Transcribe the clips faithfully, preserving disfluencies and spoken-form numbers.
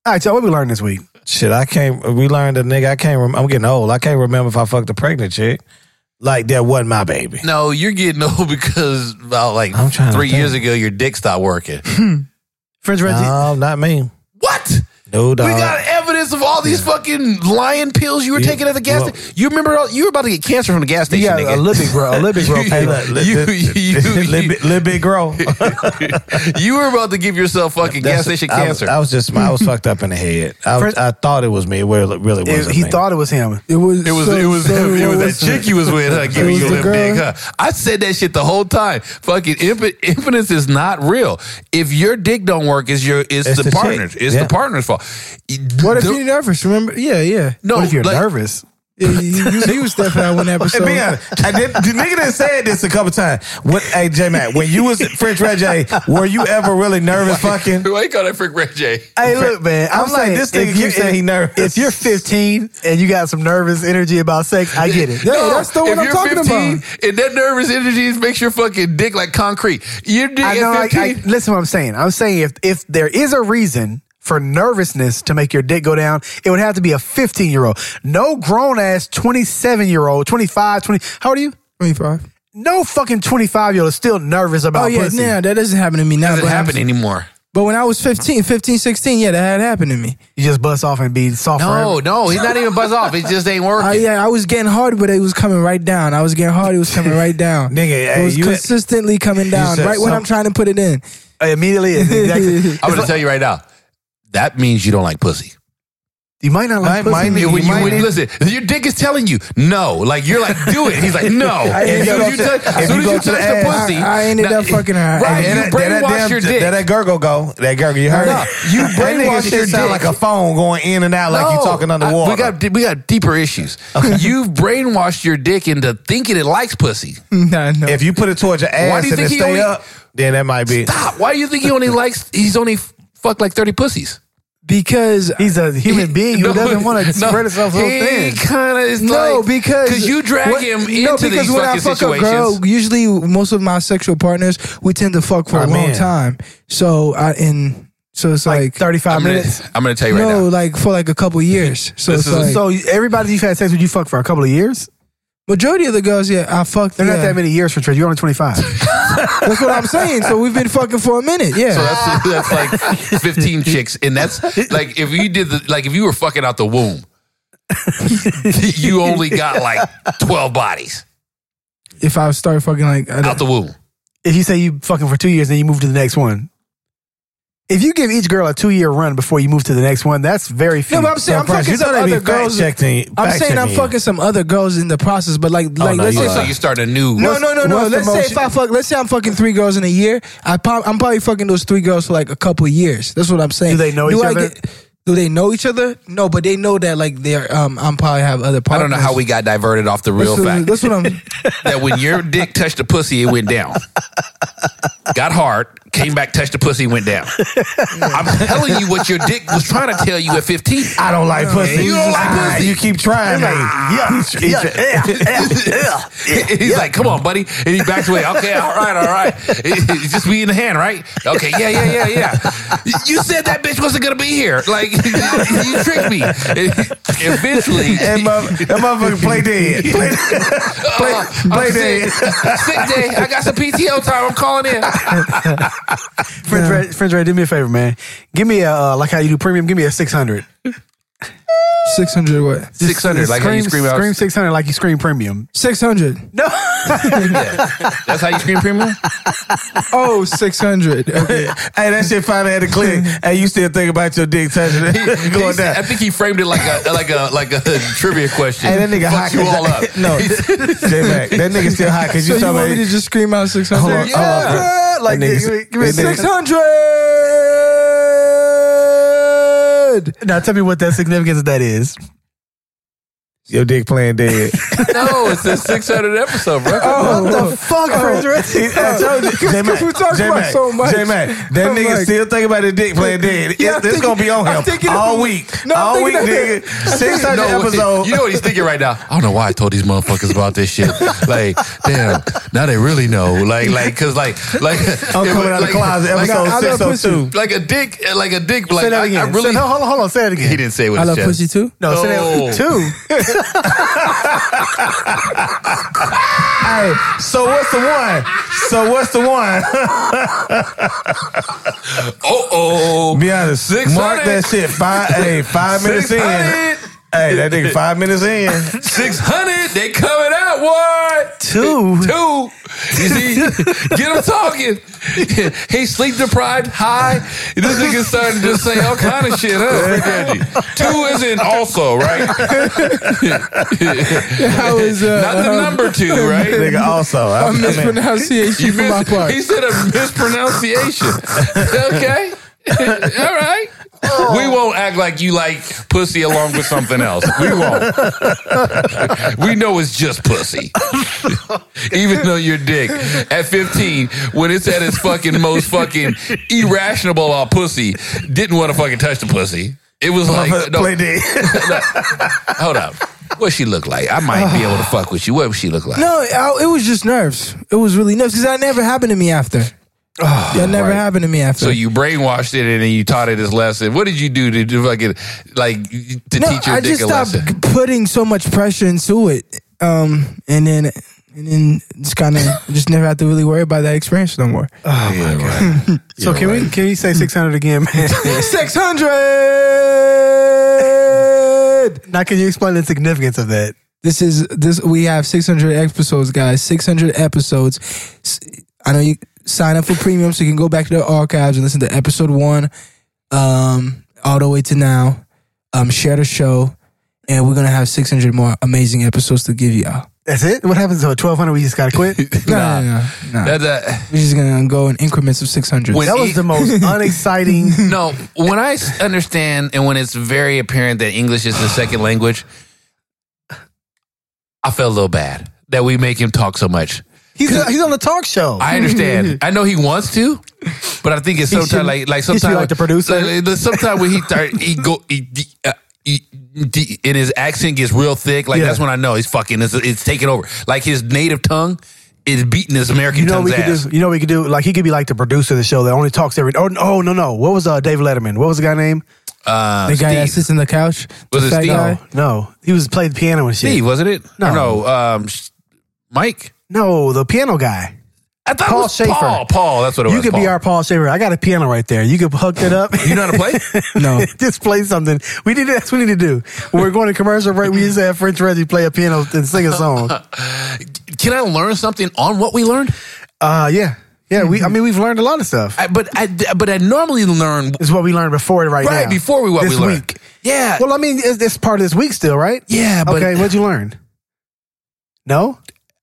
All right, y'all, what we learned this week? Shit, I can't. We learned a nigga. I can't. Rem- I'm getting old. I can't remember if I fucked a pregnant chick. Like that wasn't my baby. No, you're getting old because about like I'm trying to three think. years ago, your dick stopped working. French Reggie. No, not me. What? No, dog. We got evidence of all these fucking lion pills you were Yeah. taking at the gas Well- station. You remember all, you were about to get cancer from the gas You station, got nigga. a Olympic bro, Olympic bro. You- Hey, Hey, look, You- you- little bit, little bit grow. You were about to give yourself fucking gas station I, cancer. I was just, I was fucked up in the head. I, was, First- I thought it was me. It really really it- wasn't he me. thought it was him. It was. It was so, it was so it was what that chick you was with, huh? Giving was you the a little big, girl? huh? I said that shit the whole time. Fucking imp- impotence is not real. If your dick don't work, it's your it's, It's the, the chick. partner's. It's Yeah. the partner's fault. What if The- you're nervous? Remember? Yeah, yeah. no? What if you're like, nervous? Yeah, you, you, you was definitely on one episode. Hey, be honest. I did, the nigga done said this a couple times. When, hey, J Mac, when you was French Reggie, were you ever really nervous fucking? Why you call that freak Red J? Hey, look, man. I'm, I'm like, saying, this nigga if you- keeps saying he nervous. If you're fifteen and you got some nervous energy about sex, I get it. Yeah, that's the one if I'm you're talking fifteen about. and that nervous energy makes your fucking dick like concrete. Your dick I know. I, at fifteen. I, listen, what I'm saying. I'm saying if if there is a reason for nervousness to make your dick go down, it would have to be a fifteen year old. No grown ass twenty-seven year old, twenty-five, twenty. How old are you? twenty-five. No fucking twenty-five year old is still nervous about Oh yeah, pussy. nah, that doesn't happen to me now. doesn't but I'm- happen anymore. But when I was fifteen, fifteen, sixteen, yeah, that had happened to me. You just bust off and be soft No, forever. no, he's not even buzz off. It just ain't working. I, yeah, I was getting hard, but it was coming right down. I was getting hard, it was coming right down. Nigga, it hey, was you- consistently coming down said right when some- I'm trying to put it in. Immediately, exactly. I'm gonna tell you right now. That means you don't like pussy. You might not like Might- pussy. might- You, when you you, might when- need- listen, your dick is telling you no. Like you're like, do it. He's like, no. If As you soon go as you to- touch, if as soon you as go you to touch the the ass, pussy, I ended now- up fucking her. Right, And you that, that, brainwash damn- your dick. That, that gurgle go. That gurgle, you heard No, it? you That nigga brainwash shit your sound dick. like a phone going in and out like you No, talking I- underwater. we got we got deeper issues. You've brainwashed your dick into thinking it likes pussy. Nah, no. If you put it towards your Why ass do you and it think he stay only- up, then that might be. Stop. Why do you think he only likes? He's only fucked like thirty pussies. because He's a human being who No, doesn't want to no, spread himself so he thin. kind of is no, like, because because you drag when- him no, into because these when I fucking fuck situations. a girl, usually most of my sexual partners we tend to fuck for Oh, a long man. time. So I and so it's Like like, thirty-five I'm gonna, minutes. I'm gonna tell you right no, now. like for like a couple years. So This it's is- like So everybody you've had sex with, you fucked for a couple of years? majority of the girls, yeah, I fucked. They're yeah. not that many years for Trey. You're only twenty-five. That's what I'm saying. So we've been fucking for a minute. Yeah. So that's, that's like fifteen chicks, and that's like if you did the like if you were fucking out the womb, you only got like twelve bodies if I start fucking like I out the womb. If you say you fucking for two years, then you move to the next one. If you give each girl a two-year run before you move to the next one, that's very few. No, but I'm saying I'm Fresh, fucking you know some they be other girls. fact-checking- I'm saying I'm fact-checking you. fucking some other girls in the process, but like, like no, let's you say Oh, if so I- you start a new. no, no, no, no. what's the Let's say most- if I fuck, let's say I'm fucking three girls in a year. I prob- I'm probably fucking those three girls for like a couple of years. That's what I'm saying. Do they know each I other? do they know each other? No, but they know that like they're. Um, I'm probably have other I partners. don't know how we got diverted off the real That's what, fact that's what I'm. that when your dick touched the pussy, it went down. Got hard, came back, touched the pussy, went down. I'm telling you what your dick was trying to tell you at fifteen. I don't like pussy. You don't like Ah, pussy. You keep trying. me. yeah, yeah, yeah, yeah, yeah. He's like, come on, buddy. And he backs away. Okay, all right, all right. It's just me in the hand, right? Okay, yeah, yeah, yeah, yeah. You said that bitch wasn't going to be here. Like, you tricked me. Eventually. And mother- that motherfucker play dead. Play, play, Uh, play I'm dead. sick. Sick day. I got some P T O time. I'm calling in. French Ray, French Ray, do me a favor, man. Give me a uh, like how you do premium. Give me a six hundred. Six hundred what? six hundred, like how you scream out. Scream six hundred like you scream premium. Six hundred. No, Yeah. That's how you scream premium? Oh, six hundred. Okay. Hey, that shit finally had to click. Hey, you still think about your dick touching it? Going He's- I down. think he framed it like a like a like a trivia question. Hey, that nigga hot. Fucked you all up. No, J-Mac, that nigga still hot because So you you talking want me to about. just scream out six Hold on, hundred? hold on, bro. yeah, like That nigga- give me, give me that nigga- Six hundred. Now tell me what that significance of that is. Your dick playing dead. No, it's the six hundred episode, bro. Oh, What the fuck, French Ray? I told you, J-Mac, we talk about J-Mac, so much. J-Mac, that I'm nigga like- still thinking about his dick playing dead. Yeah, I'm It- it's thinking- gonna be on I'm him thinking all of- week. No, I'm all week, thinking of- nigga. six hundred No, episodes. you know what he's thinking right now? I don't know why I told these motherfuckers about this shit. Like, damn, now they really know. Like, like, cause like, like, I'm coming out of the closet, episode I love six oh two. like a dick, like a dick. Like Say that I, again. I really. Say, no, hold on, hold on. Say it again. He didn't say what I his love chest. pussy too. No, say No. that two. Hey, so what's the one? So what's the one? Oh, oh. Be honest. six Mark hundred. that shit. Five, hey, five minutes in. six hundred. Hey, that nigga five minutes in. six hundred. They coming out. What? Two. Two. You see, get him talking. He sleep deprived, high. This nigga starting to just say all kind of shit, huh? Two is in also, right? How is uh, Not the um, number two, right? Nigga also. I, a I mean, mispronunciation You for my mis- part? he said a mispronunciation. Okay. All right. We won't act like you like pussy along with something else. We won't. We know it's just pussy. Even though you're dick. At fifteen, when it's at its fucking most fucking irrational about pussy, didn't want to fucking touch the pussy. It was like, no, play dead. hold up. What she look like? I might be able to fuck with you. What would she look like? No, I, it was just nerves. It was really nerves because that never happened to me after. that never right. happened to me after. So you brainwashed it and then you taught it this lesson. What did you do to do fucking like to no, teach your I dick just a stopped lesson? putting so much pressure into it, um, and then and then just kind of just never have to really worry about that experience no more. Oh my god! So can we can you say six hundred again, man? Six hundred. Now can you explain the significance of that? This is this. We have six hundred episodes, guys. Six hundred episodes. S- I know you sign up for premium, so you can go back to the archives and listen to episode one, um, all the way to now. Um, share the show, and we're gonna have six hundred more amazing episodes to give y'all. That's it? What happens to twelve hundred? We just gotta quit? No, no, no, no. That, that, We're just gonna go in increments of six hundred. When- That was the most unexciting. no, when I s- understand and when it's very apparent that English is the second language, I felt a little bad that we make him talk so much. He's he's on the talk show. I understand. I know he wants to, but I think it's He sometimes should- like like he should be sometimes like the producer. Like, like, sometimes when he start, he go he, uh, he, he, and his accent gets real thick. Like Yeah. that's when I know he's fucking. It's, it's taking over. Like his native tongue is beating his American You know what tongue's we could ass. do? You know what we could do? Like he could be like the producer of the show that only talks every. Oh, oh no no! What was uh, David Letterman? What was the guy name? Uh, The guy that Steve, sits in the couch. Was the it fat Steve? guy? No, he was played the piano and shit. Steve, wasn't it? No. Or no. Um, Mike. No, the piano guy. I thought Paul it was Schaefer. Paul. Paul. That's what it You was. could be Paul. our Paul Schaefer. I got a piano right there. You could hook it up. You know how to play? No. Just play something. We need. That's what we need to do. When we're going to commercial break, we just have French Reggie play a piano and sing a song. Can I learn something on what we learned? Uh, yeah, yeah. We. I mean, we've learned a lot of stuff. I, but I but I normally learn It's what we learned before it right, right now. before we what this we learned. week. Yeah. Well, I mean, it's, it's part of this week still, right? yeah, but Okay, what'd you learn? No?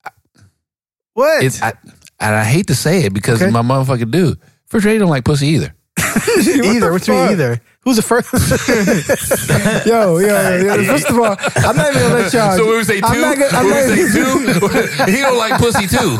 What? it's I, and I hate to say it because Okay. my motherfucking dude. First Ray don't like pussy either. either. What you mean either? Who's the first? Yo, yo, yo. First of all, I'm not even gonna let y'all. So when we say two, I'm not gonna, I'm when not we say even- two, he don't like pussy too.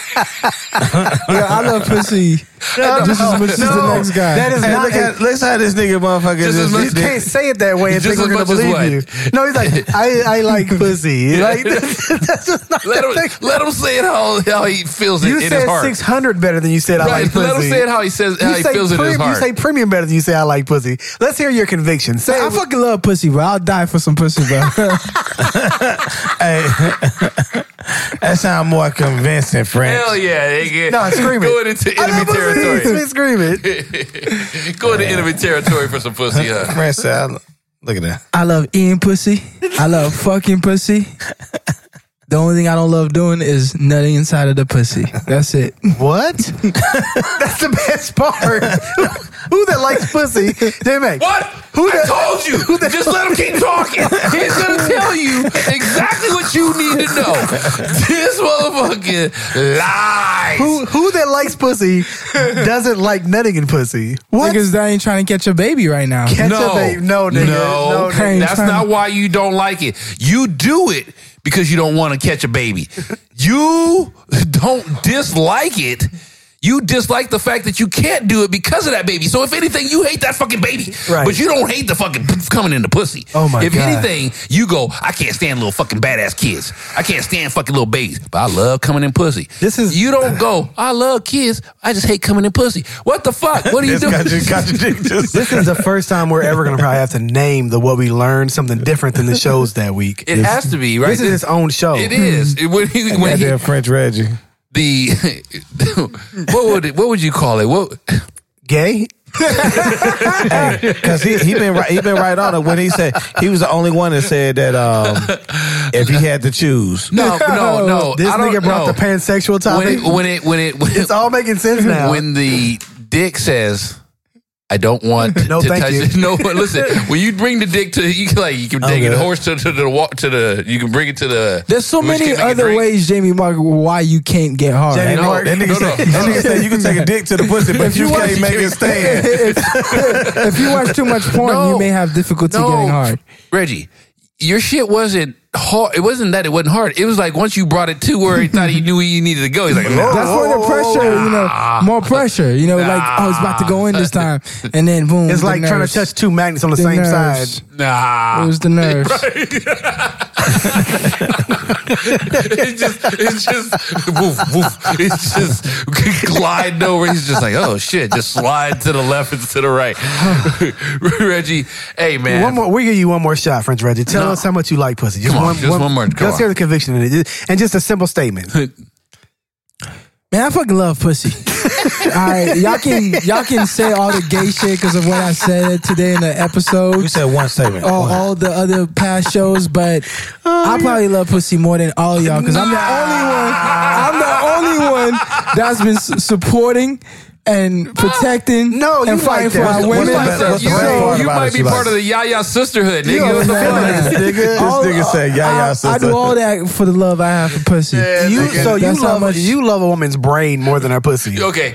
Yeah, I love pussy just as much as the next guy. That is Hey, not. look at, let's how this nigga motherfucker Just as just, much- You can't say it that way and Just think we're as gonna much as believe what? you. No, he's like, I, I like pussy. Like that's just not Let the him thing. let him say it how how he feels it You in his said heart. six hundred better than you said I Right, like pussy. let him say it how he says how You he say feels in his prim- heart. You say premium better than you say I like pussy. Let's hear your conviction. Say I it. fucking love pussy, bro. I'll die for some pussy, bro. hey, that sound more convincing, French. Hell yeah, nigga. No, scream it. Going into I enemy love pussy. territory. Scream it. Going to enemy territory for some pussy, huh? French sound. Look at that. I love eating pussy. I love fucking pussy. The only thing I don't love doing is nutting inside of the pussy. That's it. What? That's the best part. Who that likes pussy? J-Mac. What? Who I the- told you. Just let him keep talking. He's gonna tell you exactly what you need to know. This motherfucking lies. Who who that likes pussy doesn't like nutting in pussy? What? Niggas that ain't trying to catch a baby right now. Catch no, a baby. No, nigga. no, No, nigga. that's Trying not to- why you don't like it. You do it because you don't want to catch a baby. You don't dislike it. You dislike the fact that you can't do it because of that baby. So if anything, you hate that fucking baby. Right. But you don't hate the fucking coming in the pussy. Oh my if God. If anything, you go, I can't stand little fucking badass kids. I can't stand fucking little babies. But I love coming in pussy. This is- You don't go, I love kids. I just hate coming in pussy. What the fuck? What are you This doing? contradict- contradict us. This is the first time we're ever going to probably have to name the what we learned something different than the shows that week. It has to be, right? This is its own show. It is. It, when he, when he, Goddamn French Reggie. the what would it, what would you call it? What Gay? Because he he been right, he been right on it when he said he was the only one that said that um, if he had to choose. no no no. This I don't nigga brought know. the pansexual topic. when it when it when it when, It's all making sense now. when the dick says, I don't want No, to thank touch you. it. No, listen. When you bring the dick to you can like you can take good. the horse to, to the walk to the you can bring it to the. There's so which many can make it other drink. ways, Jamie Mark, why you can't get hard. Jamie No, Mark, That nigga, no, said, no. that nigga said you can take a dick to the pussy, but you want can't to make take it it- stand. if, if you watch too much porn, No. you may have difficulty No, getting hard. Reggie, your shit wasn't hard. It wasn't that it wasn't hard. It was like once you brought it to where he thought he knew where you needed to go. He's like, no. That's for the pressure, you know, more pressure. You know, like, oh, it's about to go in this time. And then boom. it's the like trying to nerves. touch two magnets on the, The same nerves. side. Nah. It was the nerves. it's just, it's just, woof, woof. It's just gliding over. He's just like, oh shit, just slide to the left and to the right. Reggie, hey man. One more, we give you one more shot, French Reggie. Tell No. us how much you like pussy. Just Come on, one, just one more. Come Let's on. hear the conviction in it, Just- and just a simple statement. Man, I fucking love pussy. All right, y'all can y'all can say all the gay shit because of what I said today in the episode. You said one statement. All, all the other past shows, but I probably love pussy more than all y'all because I'm the only one. I'm the only one that's been su- supporting and protecting No, you and fighting like for that. our What's women. the best- what's the you best part you about might it be you part like? of the Yaya sisterhood, You nigga. a What the fuck? feminist, nigga. All- This nigga said, yeah, yeah, I, I sister. do all that for the love I have for pussy. You, so you That's how love much- you love a woman's brain more than her pussy. Okay,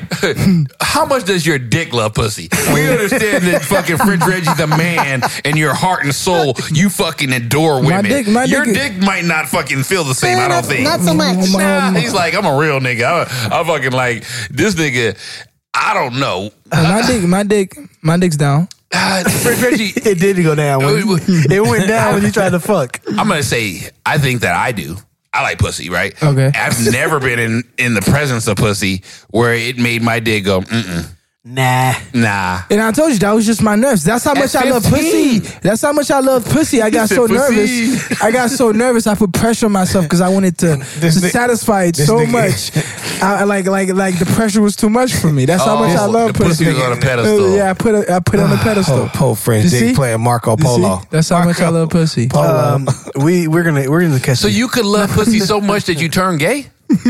how much does your dick love pussy? We understand that fucking French Reggie the man and your heart and soul, you fucking adore women. dick- my your dick- dick might not fucking feel the same, I don't think. Not so much. Nah, he's like, I'm a real nigga. I, I fucking like this nigga. I don't know. My dick, my dick, my dick's down. Uh, French Reggie, It did go down. When, it went down when you tried to fuck. I'm gonna say I think that I do. I like pussy, right? Okay. I've never been in in the presence of pussy where it made my dick go, mm-mm, Nah. nah. And I told you that was just my nerves. That's how At much I love fifteen. pussy. That's how much I love pussy. I got said so pussy. nervous. I got so nervous. I put pressure on myself because I wanted to, to This ni- satisfy it this so nigga- much. I, I like like like the pressure was too much for me. That's how much I Oh, love the pussy pussy. was on a pedestal. Uh, Yeah, I put it. I put it on the pedestal. Oh, poor French You dick see? playing Marco You see? Polo. That's how much I love pussy. Um, we we're gonna we're gonna catch. So you could love pussy so much that you turn gay?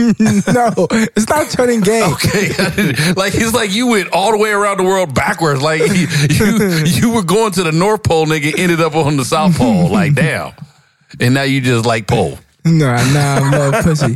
No, it's not turning gay. Okay, like it's like you went all the way around the world backwards. Like you, you, you were going to the North Pole, nigga, ended up on the South Pole. Like damn, and now you just like pole. Nah, nah, I love pussy.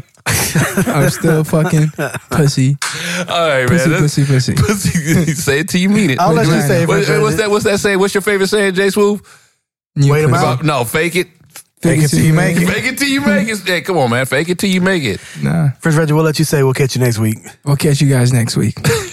I'm still fucking pussy. All right, Pussy, man. pussy, pussy. pussy. Say it till you mean it. I'll let you say it. What- French what's Reggie. that? What's that saying? What's your favorite saying, Jay Swoop? New Wait a pussy. minute. No, fake it. Fake it till you make it. Fake it till you make it. Hey, come on, man. Fake it till you make it. Nah, French Reggie, we'll let you say. We'll catch you next week. we'll catch you guys next week.